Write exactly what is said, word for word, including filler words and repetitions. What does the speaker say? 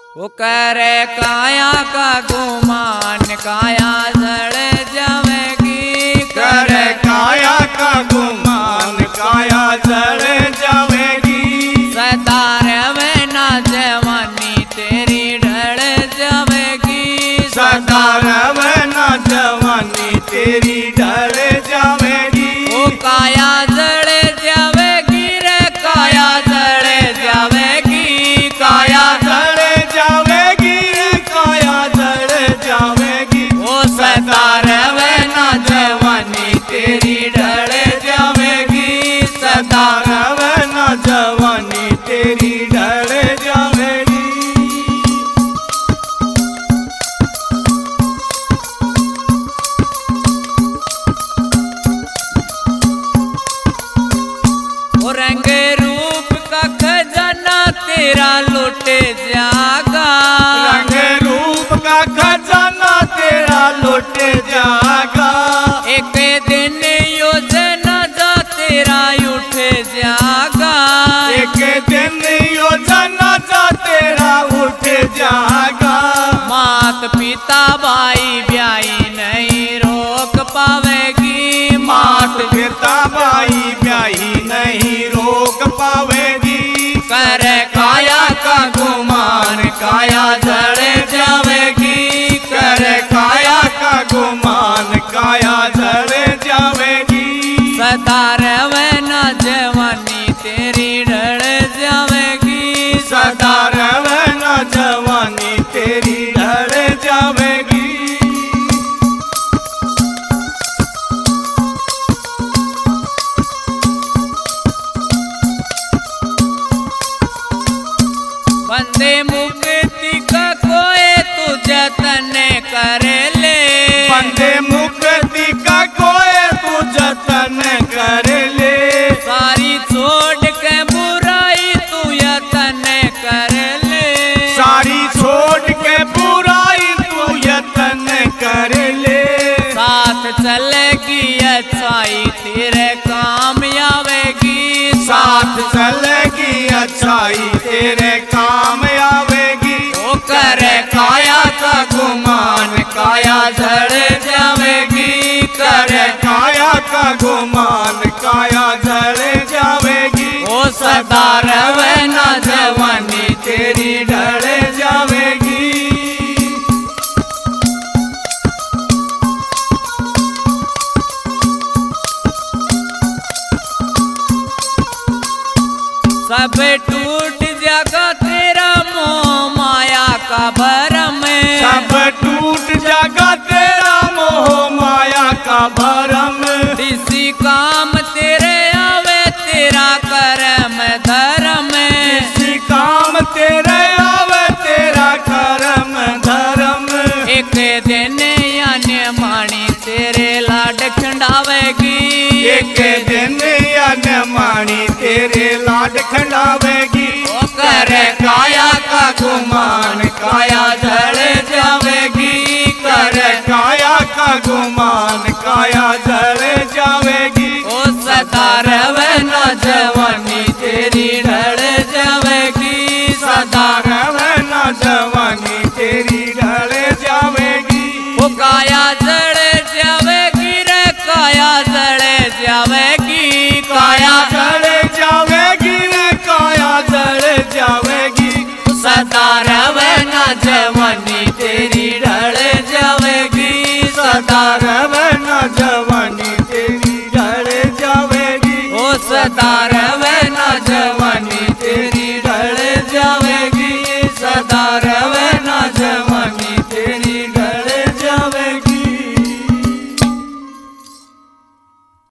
वो करे काया का गुमान काया जड़ जावेगी, करे काया का गुमान काया जड़ जावेगी। सदा रवे ना जवानी तेरी ढल जावेगी, सदा रवे ना जवानी तेरी ढल जावेगी। वो काया जड़ जावेगी रे काया जड़ जावेगी, काया जड़ जावेगी काया जड़ जावेगी। वो सदा रवे ना जवानी तेरी ढल जावेगी, सदा रवे ना जवानी तेरी ढल जावेगी। रंग रूप का खजाना तेरा लुटे जागा, रंग रूप का खजाना तेरा लुटे जागा। एक दिन योजना जा तेरा उठ जागा, एक दिन योजना जा तेरा उठ जागा। मात पिता भाई ब्याई नहीं रोक पावेगी, मात पिता भाई ब्याही नहीं रोक पावेगी। कर काया का गुमान काया जड़ जावेगी, कर काया का गुमान काया जड़ जावेगी। सदा रवे ना जवानी तेरी ढल जावेगी, सदा रवे ना जवानी तेरी ढल जावेगी। बंदे मुक्ति का कोई तू जतन कर ले, बंदे मुक्ति का कोई तू जतन कर ले। सारी छोड़ के बुराई तू यतन कर ले, सारी छोड़ के बुराई तू यतन कर ले। साथ चलेगी अच्छाई तेरे काम आवेगी, साथ चलेगी अच्छाई तेरे काम आवेगी। वो करे काया का गुमान काया जड़ जावेगी, करे काया का गुमान काया जड़ जावेगी। वो सदा रवे ना जवानी तेरी ढल जावेगी। सब टूट जागा तेरा मोह माया का भरम, सब टूट जागा तेरा मोह माया का भरम। किसी काम तेरे आवे तेरा कर्म धर्म, किसी काम तेरे आवे तेरा कर्म धर्म। एक दिन यानी माणी तेरे लाड खंडावेगी, एक दिन माणी तेरे लाड खंडावेगी। वो करे काया का गुमान काया जड़ जावेगी, कर काया का गुमान काया जड़ जावेगी। वो सदा रवे ना जवानी तेरी ढल जावेगी, सदा रवे ना जवानी तेरी ढल जावेगी। वो काया जड़ जावेगी रे काया जड़ जावेगी, काया जड़ जावेगी रे काया जड़ जावेगी। सदा रवे ना जवानी तेरी ढल जावेगी, सदा रवे ना जवानी तेरी ढल जावेगी। वो सदा रवे